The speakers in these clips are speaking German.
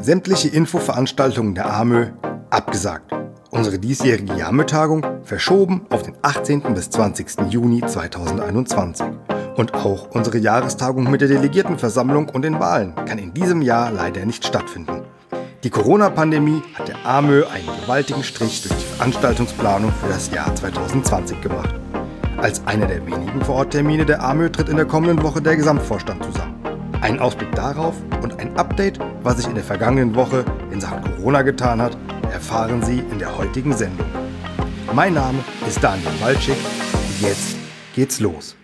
Sämtliche Infoveranstaltungen der AMÖ abgesagt. Unsere diesjährige JAMÖ-Tagung verschoben auf den 18. bis 20. Juni 2021. Und auch unsere Jahrestagung mit der Delegiertenversammlung und den Wahlen kann in diesem Jahr leider nicht stattfinden. Die Corona-Pandemie hat der AMÖ einen gewaltigen Strich durch die Veranstaltungsplanung für das Jahr 2020 gemacht. Als einer der wenigen Vororttermine der AMÖ tritt in der kommenden Woche der Gesamtvorstand zusammen. Ein Ausblick darauf und ein Update, was sich in der vergangenen Woche in Sachen Corona getan hat, erfahren Sie in der heutigen Sendung. Mein Name ist Daniel Walczyk und jetzt geht's los.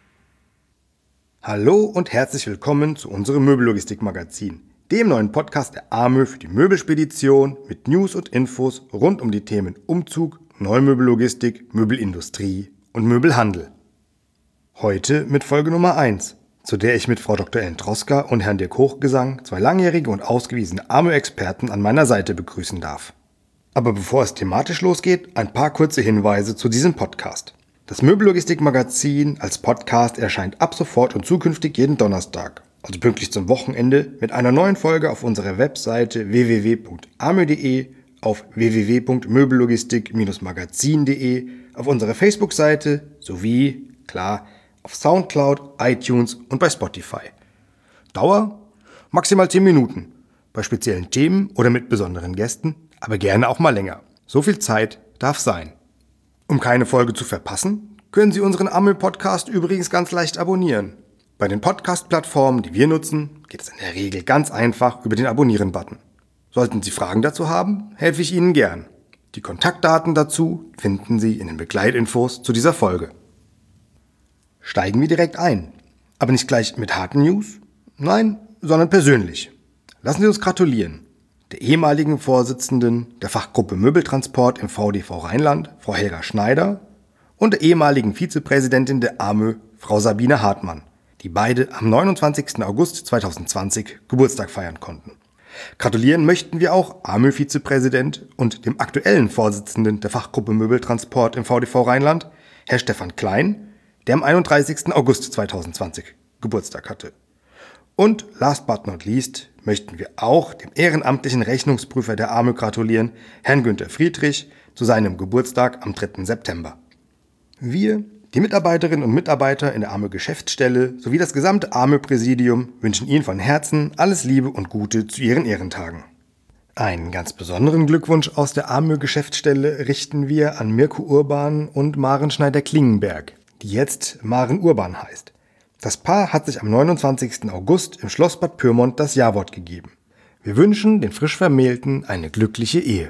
Hallo und herzlich willkommen zu unserem Möbellogistik-Magazin, dem neuen Podcast der AMÖ für die Möbelspedition mit News und Infos rund um die Themen Umzug, Neumöbellogistik, Möbelindustrie und Möbelhandel. Heute mit Folge Nummer 1, zu der ich mit Frau Dr. Ellen Troska und Herrn Dirk Hochgesang, zwei langjährige und ausgewiesene AMÖ-Experten an meiner Seite begrüßen darf. Aber bevor es thematisch losgeht, ein paar kurze Hinweise zu diesem Podcast. Das Möbellogistik-Magazin als Podcast erscheint ab sofort und zukünftig jeden Donnerstag, also pünktlich zum Wochenende, mit einer neuen Folge auf unserer Webseite www.amö.de, auf www.möbellogistik-magazin.de, auf unserer Facebook-Seite sowie, klar, auf Soundcloud, iTunes und bei Spotify. Dauer? Maximal 10 Minuten. Bei speziellen Themen oder mit besonderen Gästen, aber gerne auch mal länger. So viel Zeit darf sein. Um keine Folge zu verpassen, können Sie unseren AMÖ-Podcast übrigens ganz leicht abonnieren. Bei den Podcast-Plattformen, die wir nutzen, geht es in der Regel ganz einfach über den Abonnieren-Button. Sollten Sie Fragen dazu haben, helfe ich Ihnen gern. Die Kontaktdaten dazu finden Sie in den Begleitinfos zu dieser Folge. Steigen wir direkt ein. Aber nicht gleich mit harten News? Nein, sondern persönlich. Lassen Sie uns gratulieren. Der ehemaligen Vorsitzenden der Fachgruppe Möbeltransport im VDV Rheinland, Frau Helga Schneider, und der ehemaligen Vizepräsidentin der AMÖ, Frau Sabine Hartmann, die beide am 29. August 2020 Geburtstag feiern konnten. Gratulieren möchten wir auch AMÖ-Vizepräsident und dem aktuellen Vorsitzenden der Fachgruppe Möbeltransport im VDV Rheinland, Herr Stefan Klein, der am 31. August 2020 Geburtstag hatte. Und last but not least möchten wir auch dem ehrenamtlichen Rechnungsprüfer der AMÖ gratulieren, Herrn Günther Friedrich, zu seinem Geburtstag am 3. September. Wir, die Mitarbeiterinnen und Mitarbeiter in der AMÖ-Geschäftsstelle sowie das gesamte AMÖ-Präsidium wünschen Ihnen von Herzen alles Liebe und Gute zu Ihren Ehrentagen. Einen ganz besonderen Glückwunsch aus der AMÖ-Geschäftsstelle richten wir an Mirko Urban und Maren Schneider-Klingenberg, die jetzt Maren Urban heißt. Das Paar hat sich am 29. August im Schloss Bad Pyrmont das Ja-Wort gegeben. Wir wünschen den frisch Vermählten eine glückliche Ehe.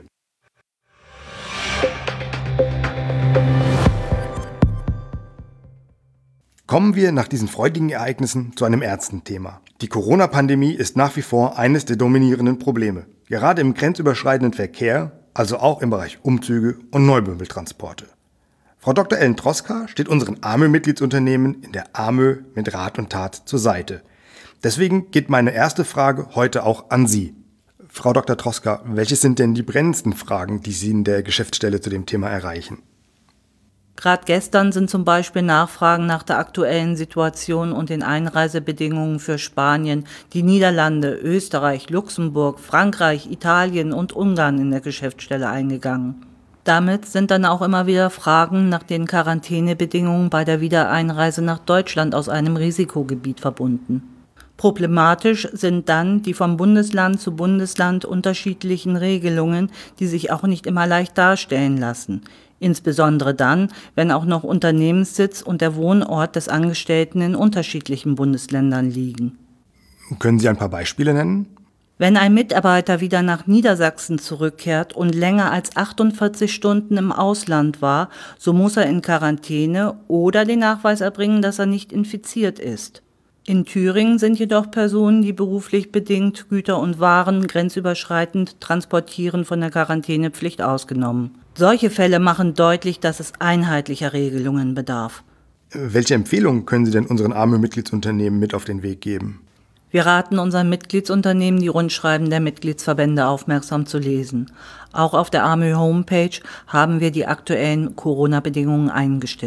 Kommen wir nach diesen freudigen Ereignissen zu einem ernsten Thema. Die Corona-Pandemie ist nach wie vor eines der dominierenden Probleme. Gerade im grenzüberschreitenden Verkehr, also auch im Bereich Umzüge und Neumöbeltransporte. Frau Dr. Ellen Troska steht unseren AMÖ-Mitgliedsunternehmen in der AMÖ mit Rat und Tat zur Seite. Deswegen geht meine erste Frage heute auch an Sie. Frau Dr. Troska, welche sind denn die brennendsten Fragen, die Sie in der Geschäftsstelle zu dem Thema erreichen? Gerade gestern sind zum Beispiel Nachfragen nach der aktuellen Situation und den Einreisebedingungen für Spanien, die Niederlande, Österreich, Luxemburg, Frankreich, Italien und Ungarn in der Geschäftsstelle eingegangen. Damit sind dann auch immer wieder Fragen nach den Quarantänebedingungen bei der Wiedereinreise nach Deutschland aus einem Risikogebiet verbunden. Problematisch sind dann die vom Bundesland zu Bundesland unterschiedlichen Regelungen, die sich auch nicht immer leicht darstellen lassen. Insbesondere dann, wenn auch noch Unternehmenssitz und der Wohnort des Angestellten in unterschiedlichen Bundesländern liegen. Können Sie ein paar Beispiele nennen? Wenn ein Mitarbeiter wieder nach Niedersachsen zurückkehrt und länger als 48 Stunden im Ausland war, so muss er in Quarantäne oder den Nachweis erbringen, dass er nicht infiziert ist. In Thüringen sind jedoch Personen, die beruflich bedingt Güter und Waren grenzüberschreitend transportieren, von der Quarantänepflicht ausgenommen. Solche Fälle machen deutlich, dass es einheitlicher Regelungen bedarf. Welche Empfehlungen können Sie denn unseren AMÖ-Mitgliedsunternehmen mit auf den Weg geben? Wir raten unseren Mitgliedsunternehmen, die Rundschreiben der Mitgliedsverbände aufmerksam zu lesen. Auch auf der AMÖ-Homepage haben wir die aktuellen Corona-Bedingungen eingestellt.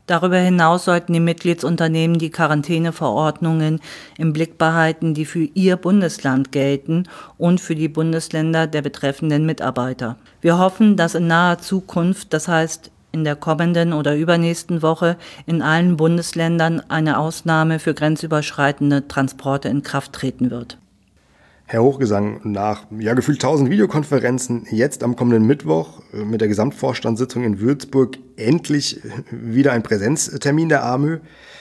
Darüber hinaus sollten die Mitgliedsunternehmen die Quarantäneverordnungen im Blick behalten, die für ihr Bundesland gelten und für die Bundesländer der betreffenden Mitarbeiter. Wir hoffen, dass in naher Zukunft, das heißt in der kommenden oder übernächsten Woche, in allen Bundesländern eine Ausnahme für grenzüberschreitende Transporte in Kraft treten wird. Herr Hochgesang, nach gefühlt 1000 Videokonferenzen jetzt am kommenden Mittwoch mit der Gesamtvorstandssitzung in Würzburg endlich wieder ein Präsenztermin der AMÖ.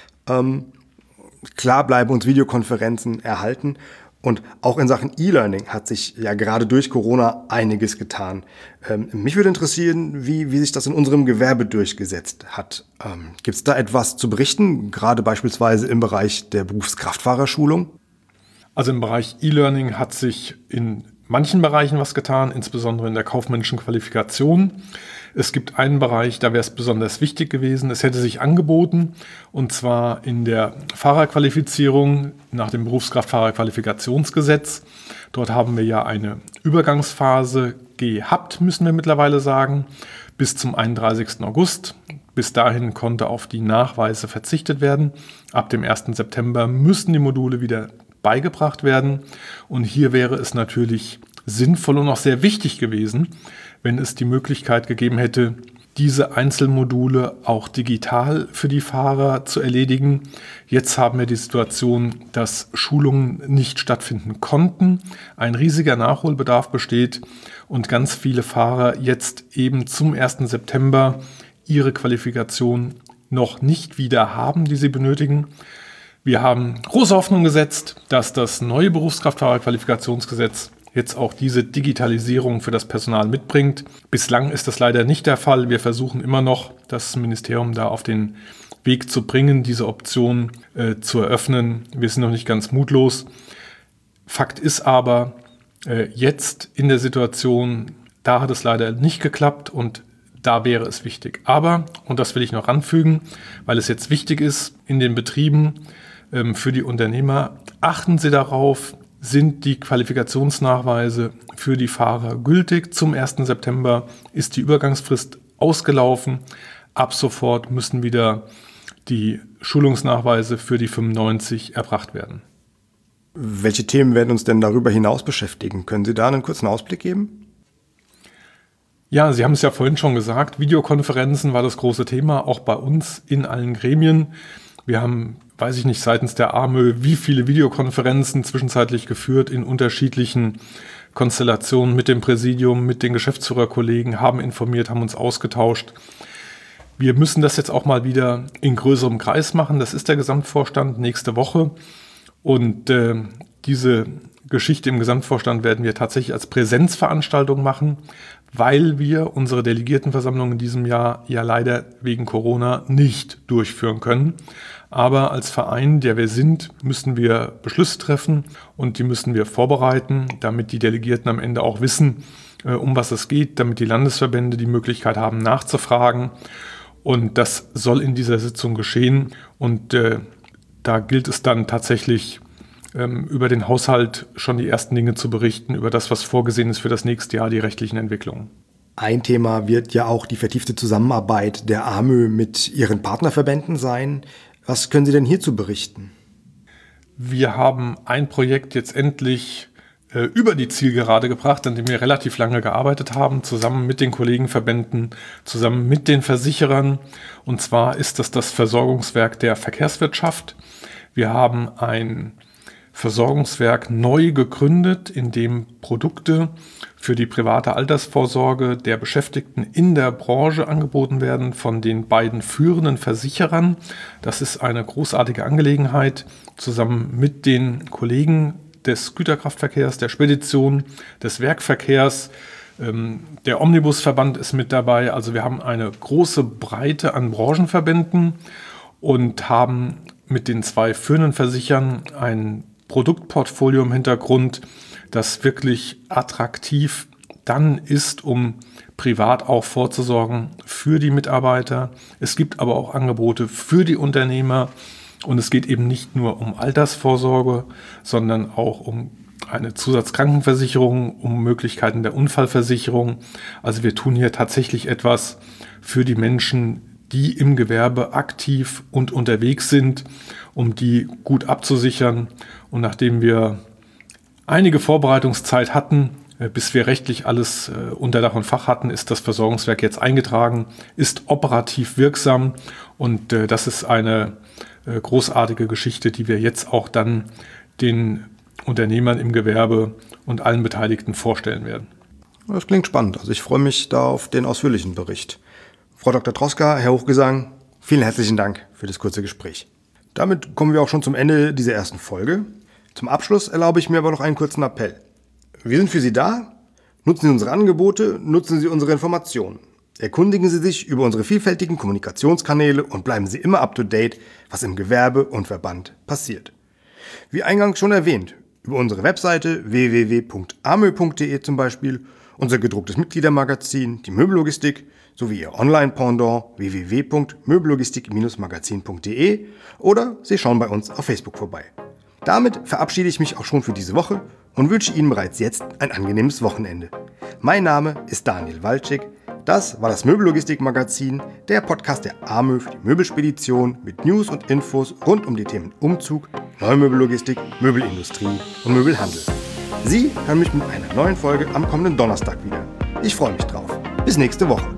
Klar bleiben uns Videokonferenzen erhalten und auch in Sachen E-Learning hat sich ja gerade durch Corona einiges getan. Mich würde interessieren, wie sich das in unserem Gewerbe durchgesetzt hat. Gibt es da etwas zu berichten, gerade beispielsweise im Bereich der Berufskraftfahrerschulung? Also im Bereich E-Learning hat sich in manchen Bereichen was getan, insbesondere in der kaufmännischen Qualifikation. Es gibt einen Bereich, da wäre es besonders wichtig gewesen. Es hätte sich angeboten, und zwar in der Fahrerqualifizierung nach dem Berufskraftfahrerqualifikationsgesetz. Dort haben wir ja eine Übergangsphase gehabt, müssen wir mittlerweile sagen, bis zum 31. August. Bis dahin konnte auf die Nachweise verzichtet werden. Ab dem 1. September müssen die Module wieder beigebracht werden. Und hier wäre es natürlich sinnvoll und auch sehr wichtig gewesen, wenn es die Möglichkeit gegeben hätte, diese Einzelmodule auch digital für die Fahrer zu erledigen. Jetzt haben wir die Situation, dass Schulungen nicht stattfinden konnten, ein riesiger Nachholbedarf besteht und ganz viele Fahrer jetzt eben zum 1. September ihre Qualifikation noch nicht wieder haben, die sie benötigen. Wir haben große Hoffnung gesetzt, dass das neue Berufskraftfahrerqualifikationsgesetz jetzt auch diese Digitalisierung für das Personal mitbringt. Bislang ist das leider nicht der Fall. Wir versuchen immer noch, das Ministerium da auf den Weg zu bringen, diese Option zu eröffnen. Wir sind noch nicht ganz mutlos. Fakt ist aber, jetzt in der Situation, da hat es leider nicht geklappt und da wäre es wichtig. Aber, und das will ich noch anfügen, weil es jetzt wichtig ist in den Betrieben, für die Unternehmer, achten Sie darauf, sind die Qualifikationsnachweise für die Fahrer gültig. Zum 1. September ist die Übergangsfrist ausgelaufen. Ab sofort müssen wieder die Schulungsnachweise für die 95 erbracht werden. Welche Themen werden uns denn darüber hinaus beschäftigen? Können Sie da einen kurzen Ausblick geben? Ja, Sie haben es ja vorhin schon gesagt, Videokonferenzen war das große Thema, auch bei uns in allen Gremien. Wir haben, weiß ich nicht, seitens der AMÖ, wie viele Videokonferenzen zwischenzeitlich geführt in unterschiedlichen Konstellationen mit dem Präsidium, mit den Geschäftsführerkollegen, haben informiert, haben uns ausgetauscht. Wir müssen das jetzt auch mal wieder in größerem Kreis machen. Das ist der Gesamtvorstand nächste Woche. Und diese Geschichte im Gesamtvorstand werden wir tatsächlich als Präsenzveranstaltung machen, weil wir unsere Delegiertenversammlung in diesem Jahr ja leider wegen Corona nicht durchführen können. Aber als Verein, der wir sind, müssen wir Beschlüsse treffen und die müssen wir vorbereiten, damit die Delegierten am Ende auch wissen, um was es geht, damit die Landesverbände die Möglichkeit haben, nachzufragen. Und das soll in dieser Sitzung geschehen. Und da gilt es dann tatsächlich, über den Haushalt schon die ersten Dinge zu berichten, über das, was vorgesehen ist für das nächste Jahr, die rechtlichen Entwicklungen. Ein Thema wird ja auch die vertiefte Zusammenarbeit der AMÖ mit ihren Partnerverbänden sein. Was können Sie denn hierzu berichten? Wir haben ein Projekt jetzt endlich über die Zielgerade gebracht, an dem wir relativ lange gearbeitet haben, zusammen mit den Kollegenverbänden, zusammen mit den Versicherern. Und zwar ist das Versorgungswerk der Verkehrswirtschaft. Wir haben ein Versorgungswerk neu gegründet, in dem Produkte für die private Altersvorsorge der Beschäftigten in der Branche angeboten werden von den beiden führenden Versicherern. Das ist eine großartige Angelegenheit, zusammen mit den Kollegen des Güterkraftverkehrs, der Spedition, des Werkverkehrs. Der Omnibusverband ist mit dabei. Also wir haben eine große Breite an Branchenverbänden und haben mit den zwei führenden Versichern ein Produktportfolio im Hintergrund, das wirklich attraktiv dann ist, um privat auch vorzusorgen für die Mitarbeiter. Es gibt aber auch Angebote für die Unternehmer und es geht eben nicht nur um Altersvorsorge, sondern auch um eine Zusatzkrankenversicherung, um Möglichkeiten der Unfallversicherung. Also wir tun hier tatsächlich etwas für die Menschen, die im Gewerbe aktiv und unterwegs sind, um die gut abzusichern. Und nachdem wir einige Vorbereitungszeit hatten, bis wir rechtlich alles unter Dach und Fach hatten, ist das Versorgungswerk jetzt eingetragen, ist operativ wirksam und das ist eine großartige Geschichte, die wir jetzt auch dann den Unternehmern im Gewerbe und allen Beteiligten vorstellen werden. Das klingt spannend. Also ich freue mich da auf den ausführlichen Bericht. Frau Dr. Troska, Herr Hochgesang, vielen herzlichen Dank für das kurze Gespräch. Damit kommen wir auch schon zum Ende dieser ersten Folge. Zum Abschluss erlaube ich mir aber noch einen kurzen Appell. Wir sind für Sie da. Nutzen Sie unsere Angebote, nutzen Sie unsere Informationen. Erkundigen Sie sich über unsere vielfältigen Kommunikationskanäle und bleiben Sie immer up to date, was im Gewerbe und Verband passiert. Wie eingangs schon erwähnt, über unsere Webseite www.amö.de zum Beispiel, unser gedrucktes Mitgliedermagazin, die Möbellogistik, sowie ihr Online-Pendant www.möbellogistik-magazin.de oder Sie schauen bei uns auf Facebook vorbei. Damit verabschiede ich mich auch schon für diese Woche und wünsche Ihnen bereits jetzt ein angenehmes Wochenende. Mein Name ist Daniel Walczyk. Das war das Möbellogistik-Magazin, der Podcast der AMÖ für die Möbelspedition mit News und Infos rund um die Themen Umzug, Neumöbellogistik, Möbelindustrie und Möbelhandel. Sie hören mich mit einer neuen Folge am kommenden Donnerstag wieder. Ich freue mich drauf. Bis nächste Woche.